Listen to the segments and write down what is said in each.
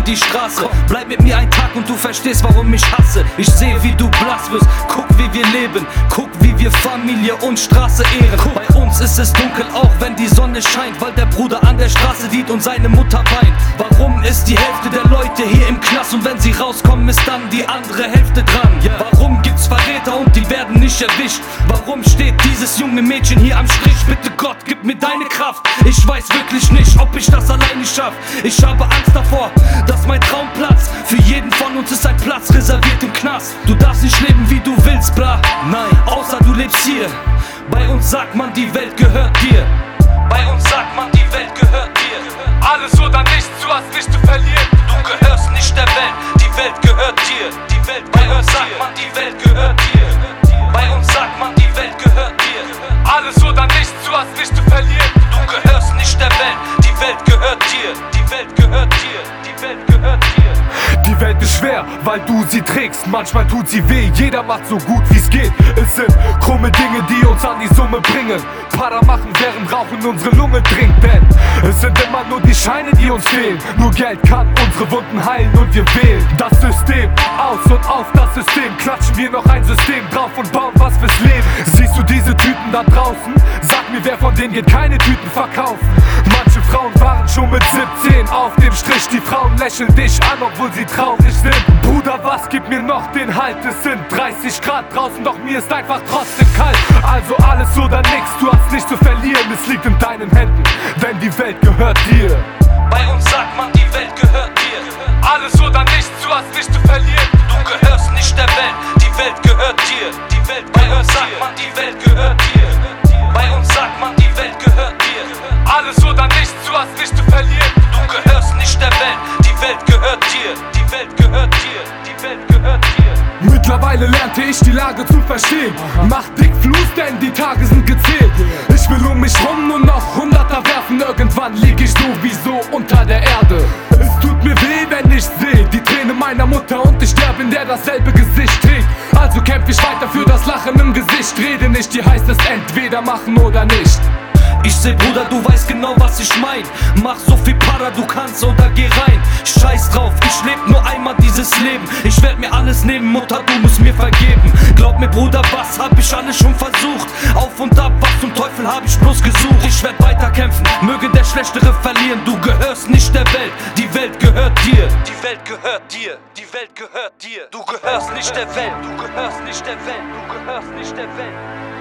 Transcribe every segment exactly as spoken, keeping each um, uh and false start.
die Straße. Bleib mit mir einen Tag und du verstehst, warum ich hasse. Ich sehe, wie du blass wirst, guck, wie wir leben. Guck, wie wir Familie und Straße ehren. Bei uns ist es dunkel, auch wenn die Sonne scheint, weil der Bruder an der Straße liegt und seine Mutter weint. Warum ist die Hälfte der Leute hier im Knast und wenn sie rauskommen, ist dann die andere Hälfte dran? Warum gibt's Verräter und die werden nicht erwischt? Warum steht dieses junge Mädchen hier am Strich? Bitte Gott, gib mir deine Kraft. Ich weiß wirklich nicht, ob ich das alleine schaff. Ich habe Angst davor, dass mein Traum platzt. Für jeden von uns ist ein Platz reserviert im Knast. Du darfst nicht leben, wie du willst, bra. Nein, außer du lebst hier. Bei uns sagt man, die Welt gehört dir. Bei uns sagt man, die Welt gehört dir. Alles oder nichts, du hast nichts zu verlieren. Du gehörst nicht der Welt, die Welt gehört dir. Die Welt Bei uns sagt man, die Welt gehört dir. Bei uns sagt man, die Welt gehört dir. Alles oder nichts, du hast nichts zu verlieren. Du gehörst nicht der Welt, die Welt gehört dir. Die Welt gehört dir, die Welt gehört dir. Die Welt ist schwer, weil du sie trägst. Manchmal tut sie weh, jeder macht so gut wie's geht. Es sind krumme Dinge, die uns an die Summe bringen. Para machen, während Rauchen unsere Lunge dringt. Denn es sind immer nur die Scheine, die uns fehlen. Nur Geld kann unsere Wunden heilen und wir wählen das System. Aus und auf das System klatschen wir noch ein System drauf und bauen was fürs Leben. Siehst du diese Typen da draußen? Sag mir, wer von denen geht keine Tüten verkaufen? Manche Frauen waren schon mit siebzehn auf dem Strich. Die Frauen lächeln dich an, obwohl sie traurig sind. Bruder, was gibt mir noch den Halt? Es sind dreißig Grad draußen, doch mir ist einfach trotzdem kalt. Also alles oder nix, du hast nichts zu verlieren. Es liegt in deinen Händen, denn die Welt gehört dir. Bei uns sagt man, die Welt gehört dir. Alles oder nichts, du hast nichts zu verlieren. Du gehörst nicht der Welt, die Welt gehört dir. Die Welt Bei uns sagt man, die Welt gehört dir. Bei uns sagt man, die Welt gehört dir. Alles oder nichts, du hast nichts zu verlieren. Du gehörst nicht der Welt, die Welt gehört dir. Die Welt gehört dir, die Welt gehört dir. Mittlerweile lernte ich die Lage zu verstehen. Mach dick Fluss, denn die Tage sind gezählt. Ich will um mich rum nur noch Hunderter werfen. Irgendwann lieg ich sowieso unter der Erde. Es tut mir weh, wenn ich seh die Träne meiner Mutter und ich sterbe, in der dasselbe Gesicht trägt. Also kämpf ich weiter für das Lachen im Gesicht. Rede nicht, hier heißt es entweder machen oder nicht. Ich seh, Bruder, du weißt genau, was ich mein. Mach so viel Para, du kannst oder geh rein. Scheiß drauf, ich leb nur einmal dieses Leben. Ich werd mir alles nehmen, Mutter, du musst mir vergeben. Glaub mir, Bruder, was hab ich alles schon versucht? Auf und ab, was zum Teufel hab ich bloß gesucht? Ich werd weiter kämpfen, möge der Schlechtere verlieren. Du gehörst nicht der Welt, die Welt gehört dir. Die Welt gehört dir, die Welt gehört dir. Du gehörst nicht der Welt, du gehörst nicht der Welt, du gehörst nicht der Welt.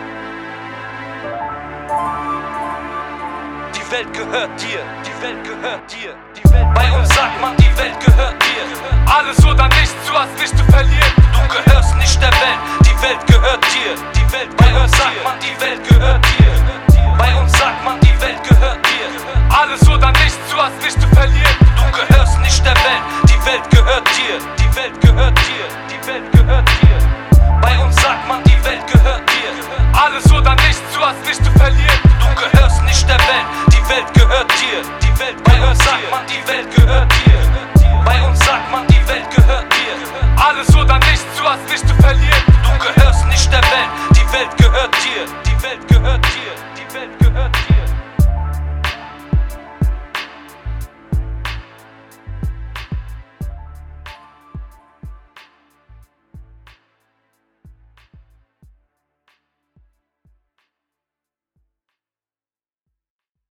Die Welt gehört dir, die Welt gehört dir. Die Welt Bei uns sagt man, die Welt gehört dir. Alles oder nichts, du hast nichts zu verlieren. Du gehörst nicht der Welt, die Welt gehört dir. Die Welt Bei uns sagt man, die Welt gehört dir. Bei uns sagt man, die Welt gehört dir. Alles oder nichts, du hast nichts zu verlieren. Du gehörst nicht der Welt, die Welt gehört dir. Die Welt gehört dir, die Welt gehört dir. Bei uns sagt man, die Welt gehört dir. Alles oder nichts, du hast nichts zu verlieren. Du gehörst nicht der Welt, die Welt gehört dir. Die Welt Bei uns sagt man, die Welt gehört dir. Bei uns sagt man, die Welt gehört dir. Alles oder nichts, du hast nichts zu